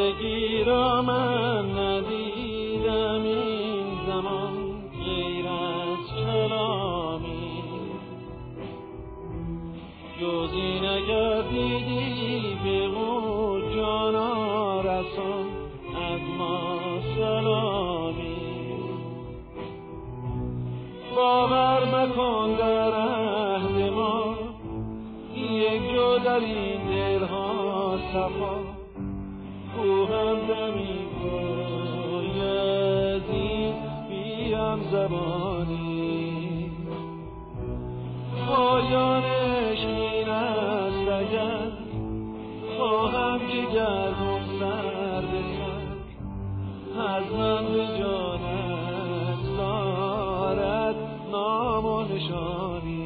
آزادگی را من ندیدم این زمان غیر از کلامی، جز این اگر دیدی بگو جانا رسان از ما سلامی. باور مکن در عهد ما یک جو در این دلها صفا، او هم دمی باید این بیم زبانی. پایانش این است اگر خواهم جگرم سر به سر، از من به جانت دارد نام و نشانی.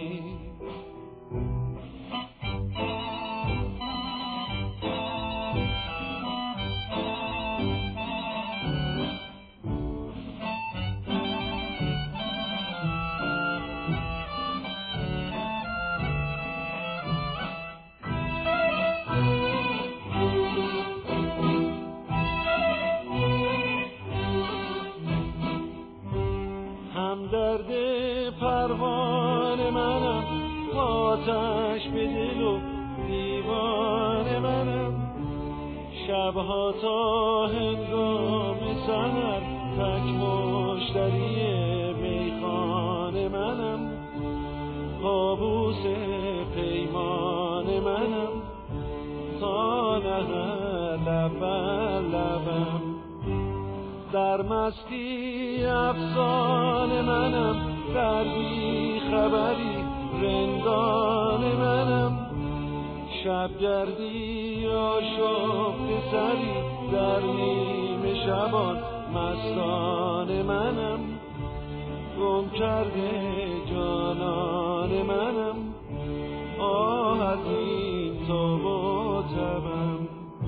همدرد پروانه منم، آتش به دل و دیوانه منم، شبها تا هنگام سحر تک مشتری میخانه منم، کابوس پیمان منم تا نهر لب بر لبم. در مستی افسانه منم، در بی خبری رندان منم، شبگردی آشفته سری در نیمه شبان مستان منم، گم کرده جانان منم، آه از این تاب و تبم.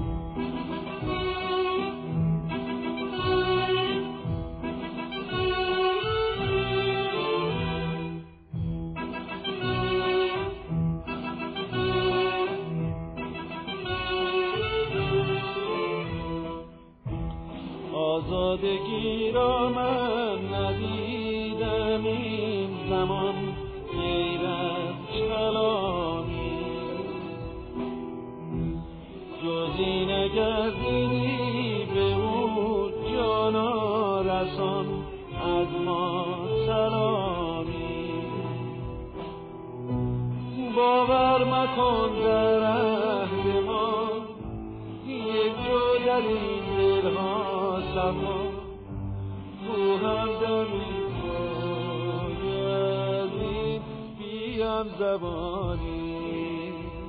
آزادگی را من ندیدم این زمان غیر از کلامی، جز این اگر دیدی بگو جانا رسان از ما سلامی. باور مکن در عهد ما یک جو در این دلها صفا، تو هم دمی باید این بیم زبانی.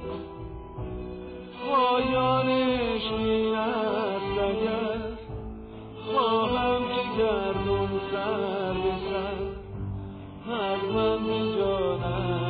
پایانش این است اگر خواهم که گردم سر به سر، از من به جانم